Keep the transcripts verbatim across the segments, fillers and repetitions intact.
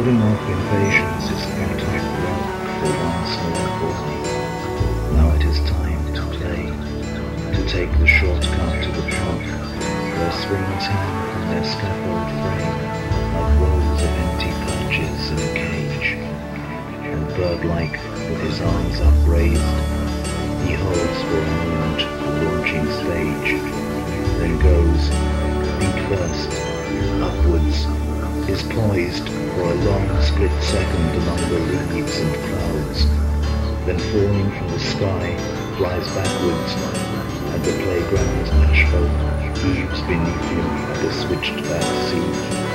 holding off invasions is fertile rock for one small boy. Now it is time to play, to take the shortcut to the park, where swings hang from their scaffold frame like rows of empty perches in a cage. And bird-like, with his arms upraised, he holds for a moment the launching stage, then goes, feet first, upwards, is poised for a long split second among the leaves and clouds, then falling from the sky, flies backwards, and the playground's asphalt heaves beneath him like a switched-back sea.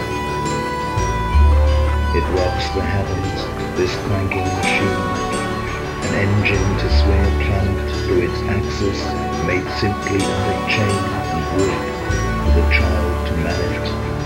It rocks the heavens, this clanking machine, an engine to swing a planet through its axis, made simply out of chain and wood, with a child to man it.